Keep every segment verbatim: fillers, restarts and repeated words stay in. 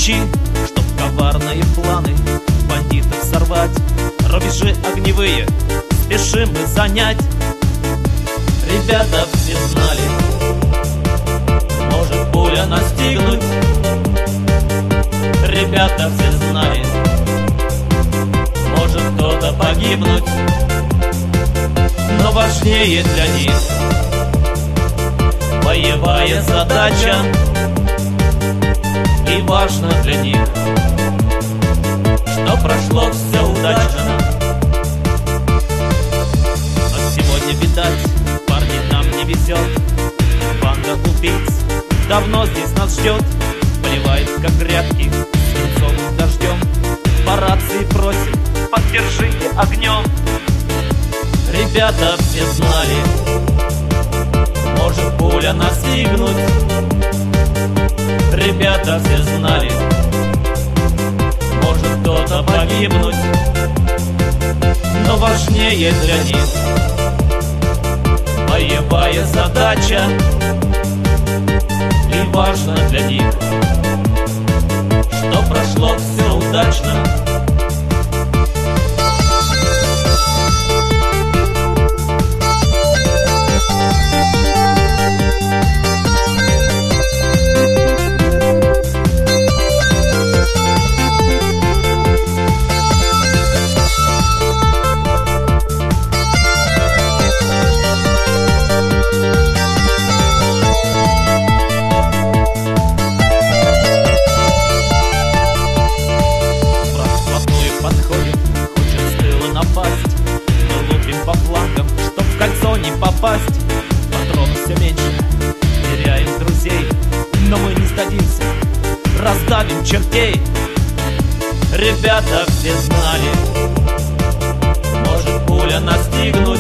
ключи, чтоб коварные планы бандитов сорвать. Рубежи огневые спешим мы занять. Ребята все знали, может пуля настигнуть. Ребята все знали, может кто-то погибнуть. Но важнее для них боевая задача, и важно для них, что прошло все удачно. Но сегодня, видать, парни, нам не везет. Банда убийц давно здесь нас ждет, поливает как грядки свинцовым дождем. По рации просит: поддержите огнем. Ребята все знали, может пуля настигнуть. Ребята все знали, может кто-то погибнуть. Но важнее для них боевая задача, и важно для них, что прошло все удачно. Попасть, патронов все меньше, теряем друзей, но мы не сдадимся, раздавим чертей. Ребята все знали, может пуля настигнуть.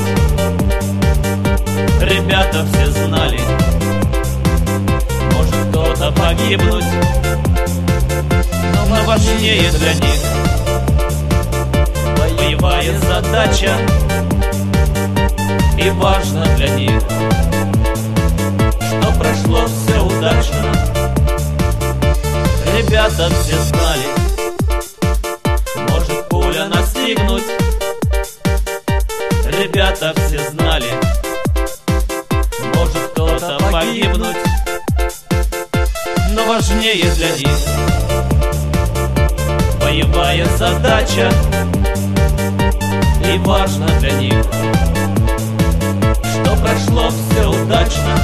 Ребята все знали, может кто-то погибнуть. Но важнее для них боевая задача, и важно для них, что прошло все удачно. Ребята все знали, может пуля настигнуть. Ребята все знали, может кто-то погибнуть. Но важнее для них боевая задача, и важно для них, что прошло все удачно.